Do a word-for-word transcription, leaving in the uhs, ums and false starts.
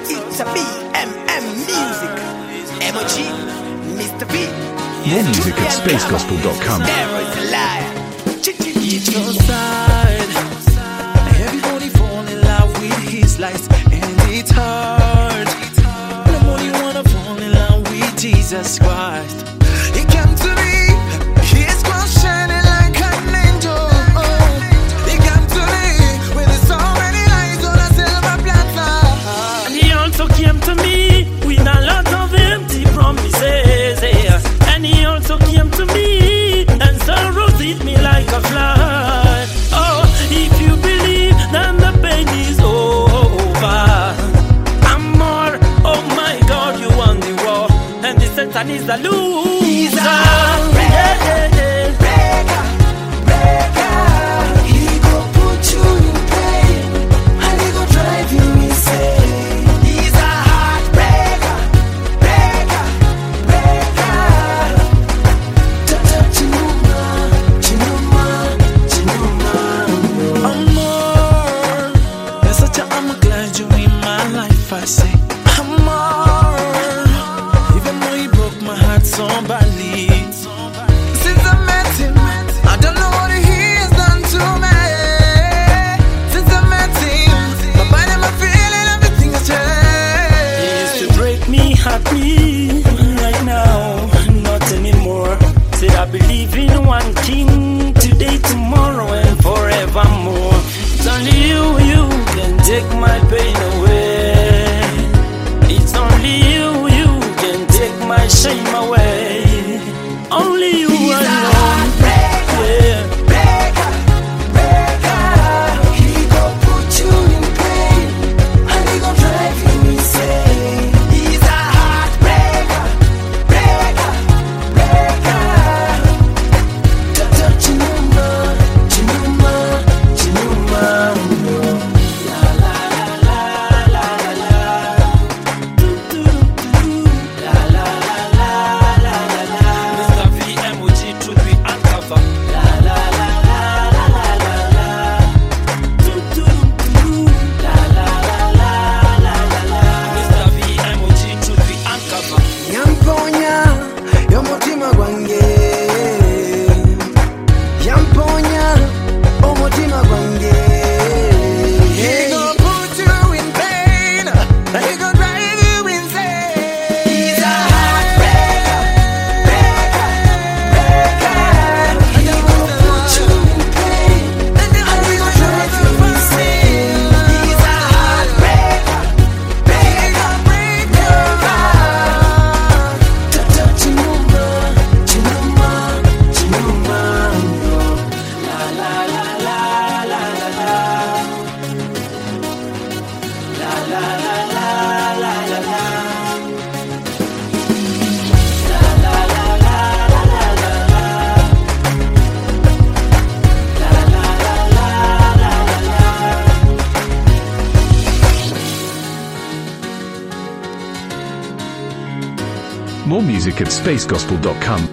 It's a B M M music. M O G, Mister V. More music at space gospel dot com. There is a liar. It's outside. Everybody fall in love with his lights, and it's hard. Nobody wanna fall in love with Jesus Christ. He came to me, his cross shining like an angel. He came to me with so many eyes on a silver platter. And he also came to me with a lot of empty promises. And he also came to me, and sorrows hit me like a flood. Oh, if you believe, then the pain is over. I'm more, oh my God, you won the war, and the Satan is the loser. He's a heartbreaker, yeah, yeah, yeah. breaker, breaker. He go put you in pain, and he go drive you insane. He's a heartbreaker, breaker, breaker. Ta-ta, chinuma, chinuma, chinuma. I'm more. You're such a, I'm glad you're in my life. I say I'm more. Even though you broke my heart so badly. Since I met him, I don't know what he has done to me. Since I met him, my body, my feeling, everything has He used changed. to break me, hurt me. Right now, not anymore. Said I believe in one king, today, tomorrow, and forevermore. It's only you, you can take my pain away. It's only you, you can take my shame away. Only you He's a alone. heartbreaker, Yeah. breaker, breaker. He go put you in pain, and he go drive you insane. He's a heartbreaker, breaker, breaker. Ta-ta, chinuma, chinuma, chinuma. La la la la la la la. La la la la la la la. Mister V M O G, truth we uncover. La la la la la la la la. La la la la la la la. Mister V M O G, truth we uncover. Yamponya yomutima gwange, yamponya omutima gwange. He gon' put you in pain, and he gon' drive you insane. He's a heartbreaker, breaker, breaker. He gon' put you in pain, and he gon' drive you insane. He's a heartbreaker, breaker, breaker. Ta-ta, chinuma, chinuma, chinuma. La la la la la la la. La la la la la la la. La la la la la la la la. La la la la la la la. More music at space gospel dot com.